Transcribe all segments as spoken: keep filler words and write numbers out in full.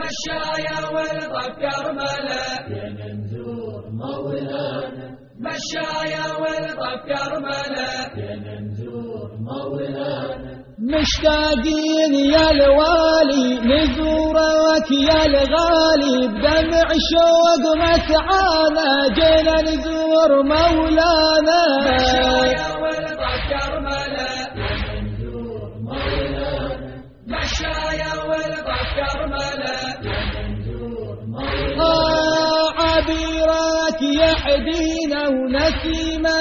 مشايا والضب كرملة جينا نزور مولانا مشايا والضب كرملة جينا نزور مولانا مشتاقين يا الوالي نزورك يا الغالي بدمع شوق مسعانا جينا نزور مولانا مشايا والضب كرملة جينا نزور مولانا مشايا والضب كرملة جينا نزور مولانا آه عبيرك يحدينا ونسيمة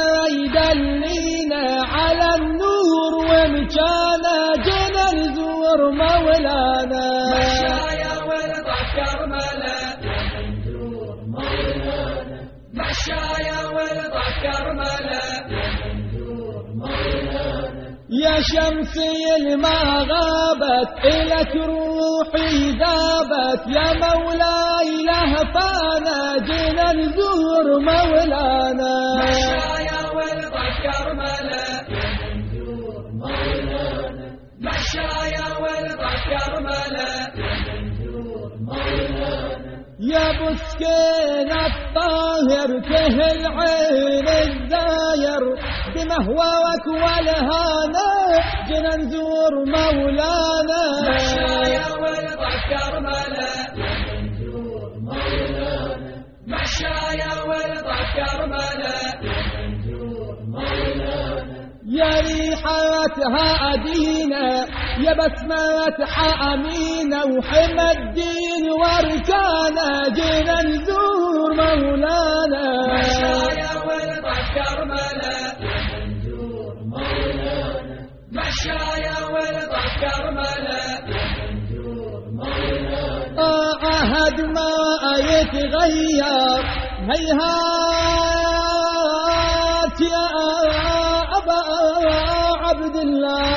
يدلينا على النور ومكانا جينا نزور مولانا مشايا والضب كرملة جينا نزور مولانا مشايا والضب كرملة جينا نزور مولانا يا شمسي ما غابت إلك روحي ذابت يا مولاي لهفانا جينا نزور مولانا مشايا والضب كرملة جينا نزور مولانا مشايا والضب كرملة جينا نزور مولانا يا بسكين الطاهر كهل عين الزاير بمهواك والهانا جينا نزور مولانا مشايا والضب كرملة جينا نزور مولانا مشايا والضب كرملة جينا نزور مولانا يا ريحتها أدينا يا بسمة حامينا وحمى الدين واركانا جينا نزور مولانا مشايا والضب كرملة جينا نزور مولانا مشايا والضب كرملة جينا نزور مولانا آه عهد ما يتغير هيهات يا أبا عبد الله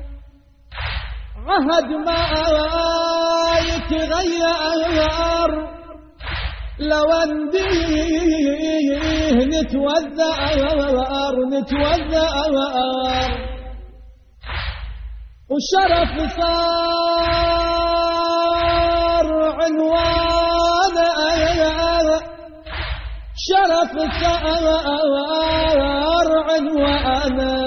عهد ما يتغير لو انديه نتوذر نتوذر وشرف صار عنوانه شرف صار عنوانه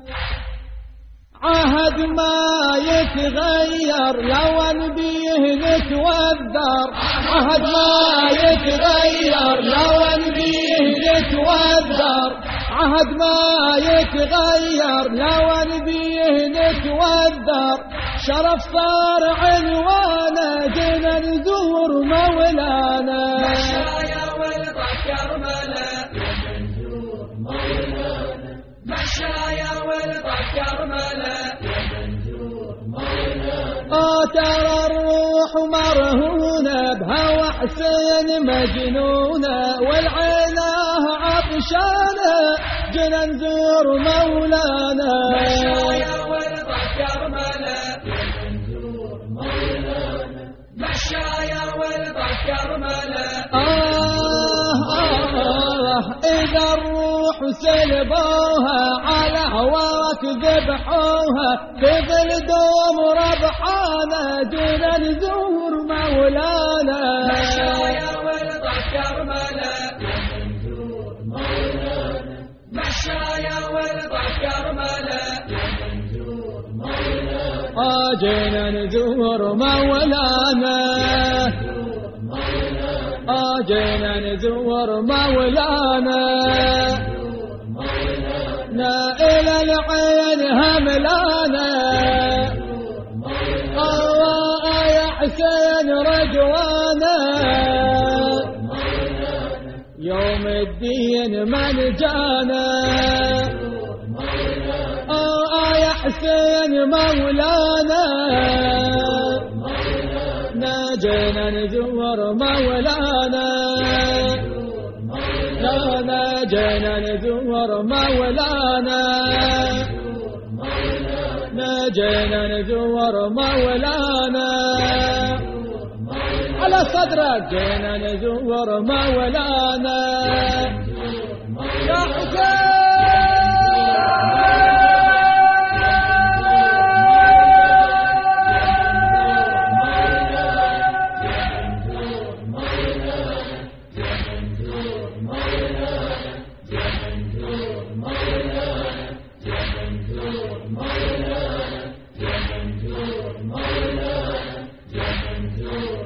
عهد ما يتغير لو انبيه نتوذر عهد ما يتغير لو انبيه نتوذر عهد ما يتغير لو انبيه نتوذر شرف صار عنوانه جينا نزور مولانا مشايا والضب كرملة جينا نزور مولانا مشايا والضب كرملة جينا نزور مولانا آه ترى الروح مرهونة بهوى حسين مجنونة والعيناه عطشانة جينا نزور مولانا مشايا والضب كرملة جينا نزور مولانا مشايا والضب كرملة آه آه إذا الروح سلبوها على هواك ذبحوها بظل دوم ربحانا جينا نزور مولانا مشايا والضب كرملة جينا نزور مولانا مشايا والضب كرملة جينا نزور مولانا آه جينا نزور مولانا نزور مولانا آه جينا نزور مولانا نزور مولانا نا إلى العين هملانا نزور مولانا آه يا حسين رجوانا مولانا يوم الدين من جانا نزور مولانا آه يا حسين مولانا مولانا ناجينا نزور مولانا نزور مولانا لا ناجينا نزور مولانا نزور مولانا ناجينا نزور مولانا نزور مولانا على صدرك جينا نزور مولانا نزور يا مولانا حسين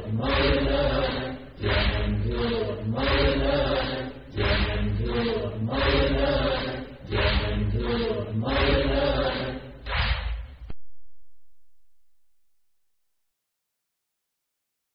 مولانا